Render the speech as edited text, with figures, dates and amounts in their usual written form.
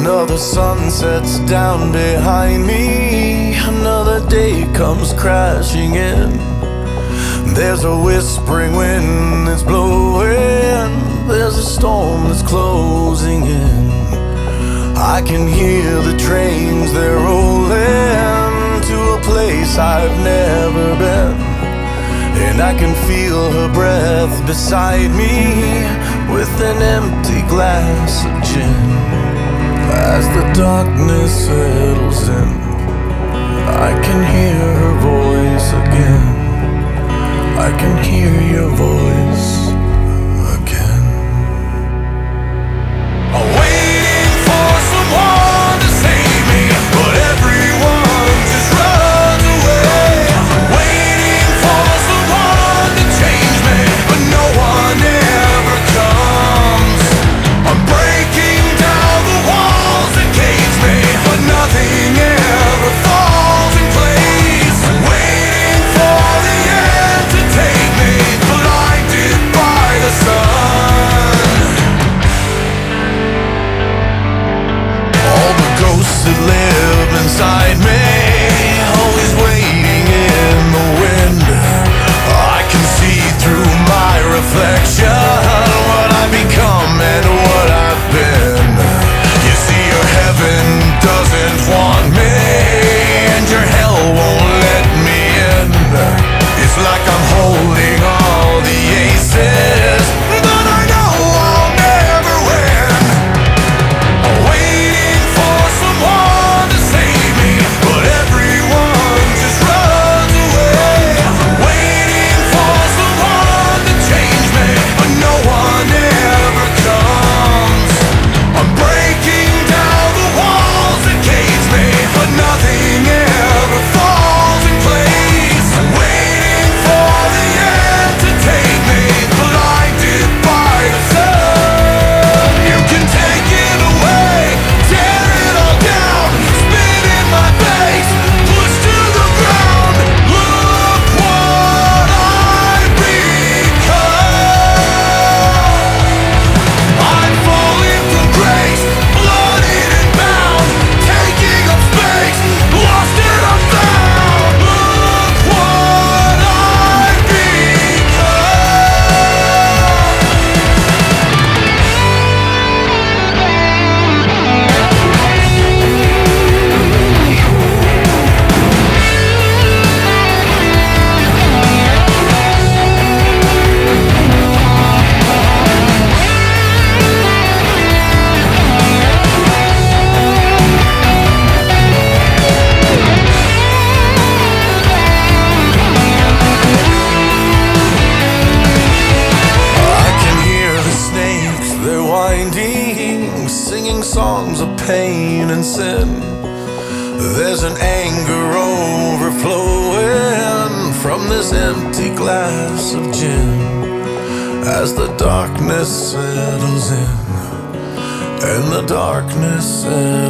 Another sun sets down behind me. Another day comes crashing in. There's a whispering wind that's blowing. There's a storm that's closing in. I can hear the trains, they're rolling to a place I've never been. And I can feel her breath beside me with an empty glass of gin. As the darkness settles in, I can hear her voice again. I can hear your voice again. I'm waiting for someone to save me, but everyone just runs away. I'm waiting for someone to change me, but no one ever comes. I'm breaking down the walls that cage me, but nothing ever falls in place. I'm waiting for the end to take me, blinded by the sun. All the ghosts that live inside me, always waiting in the wind. I can see through my reflection what I've become and what I've been. You see, your heaven doesn't want me, and your hell won't let me in. It's like I'm holding all the aces, but I know I'll never win. I'm waiting for someone to save me, but everyone just runs away. I'm waiting for someone to change me, but no one ever comes. I'm breaking down the walls that cage me, but nothing ever falls in place. I'm waiting for the end to take me, blinded by the sun. You can take it away, tear it all down, spit in my face, push to the ground. Look what I've become. I'm falling from grace, blooded and bound, taking up space, lost and unfound. Look what I've singing songs of pain and sin. There's an anger overflowing from this empty glass of gin. As the darkness settles in, and the darkness settles